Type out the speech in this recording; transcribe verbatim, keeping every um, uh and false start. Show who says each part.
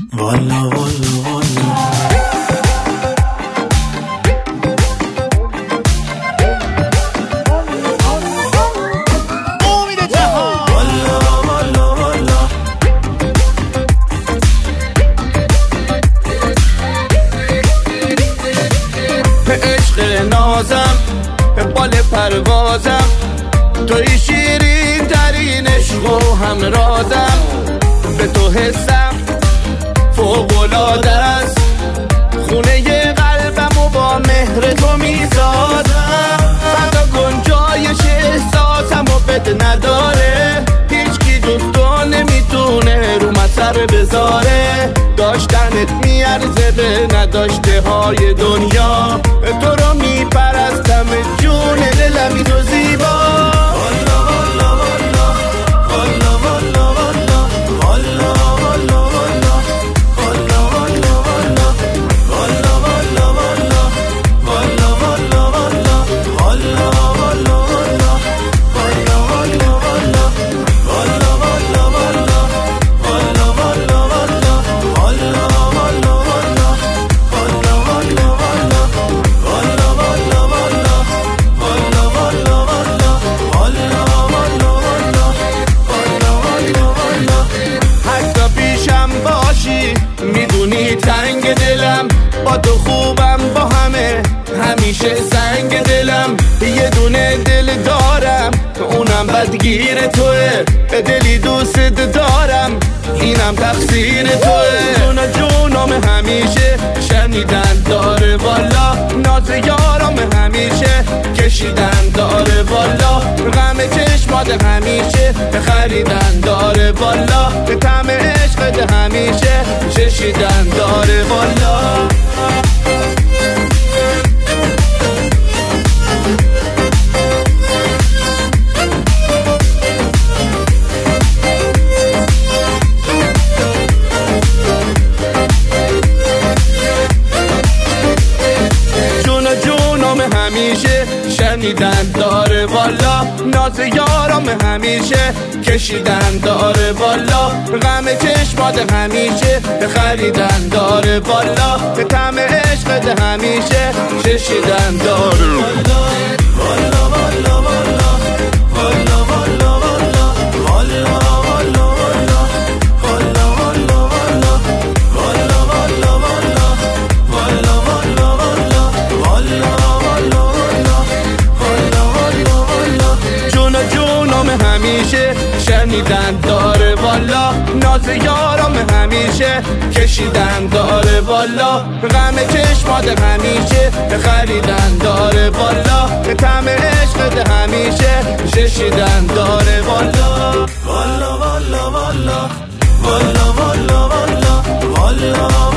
Speaker 1: والا والا والا امید جهان والا والا والا عشق نازم بال پروازم توی شیرین ترین عشق و همرازم به تو حسم فوق‌العاده است خونه قلبم و با مهر تو میسازم حتی گنجایش احساسم و بد نداره هیچ کی جز تو نمیتونه رو من سر بذاره داشتنت میارزه به نداشته های دنیا تو رو میپرستم جون دلمی تو زیبا میدونی تنگ دلم با تو خوبم با همه همیشه سنگ دلم یه دونه دل دارم اونم بدگیر توه به دلی دوست دارم اینم تقصیر توه جون جونم همیشه شنیدن داره والا ناز یارم همیشه کشیدن داره والا غم چشمات همیشه خریدن داره والا طعم عشقت همیشه چشیدن داره والا همیشه شنیدن داره والا ناز یارم همیشه کشیدن داره والا غم چشمات همیشه خریدن داره والا طعم عشقت همیشه چشیدن داره والا والا والا والا والا والا والا والا همیشه شنیدن داره والا ناز یارم همیشه کشیدن داره والا غم چشمات همیشه خریدن داره والا طعم عشقت همیشه چشیدن داره والا والا والا والا والا والا والا والا